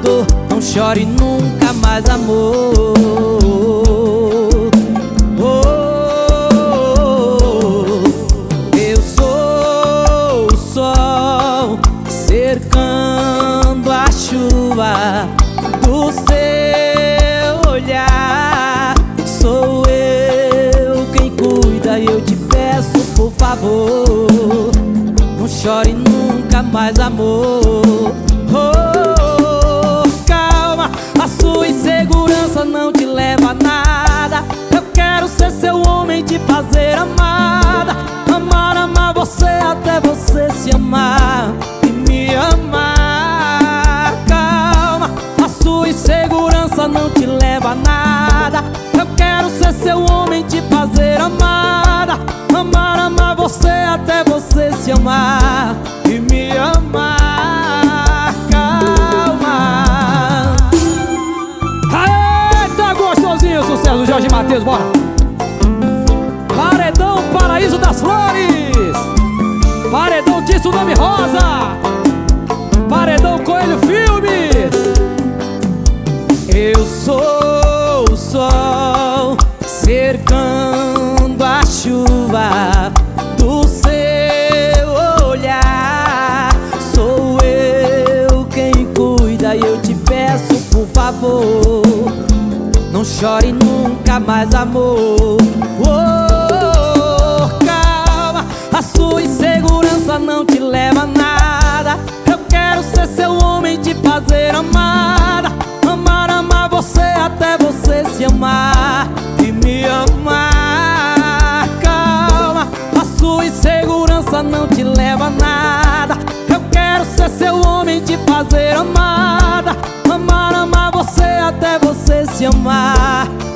dor. Não chore nunca mais, amor. Eu sou o sol cercando a chuva do seu olhar. Sou eu quem cuida e eu te peço, por favor, não chore nunca mais, amor. Calma, a sua insegurança não te leva a nada. Eu quero ser seu homem, te fazer amada. Amar, amar você até você se amar e me amar. Calma, a sua insegurança não te leva a nada. Eu quero ser seu homem, te fazer amada. Amar, amar você até você se amar e me amar. Calma. Eita, gostosinho, sucesso do Jorge Mateus, bora! Paredão Paraíso das Flores, Paredão Tsunami Rosa, Paredão Coelho Filmes. Eu sou o sol cercando a chuva do seu olhar. Sou eu quem cuida e eu te peço, por favor, não chore nunca mais, amor. Calma, a sua insegurança não te leva a nada. Eu quero ser seu homem, te fazer amada. Amar, amar você até você se amar e me amar. Calma, a sua insegurança não te leva a nada. Eu quero ser seu homem, te fazer amada. Amar, amar você até você se amar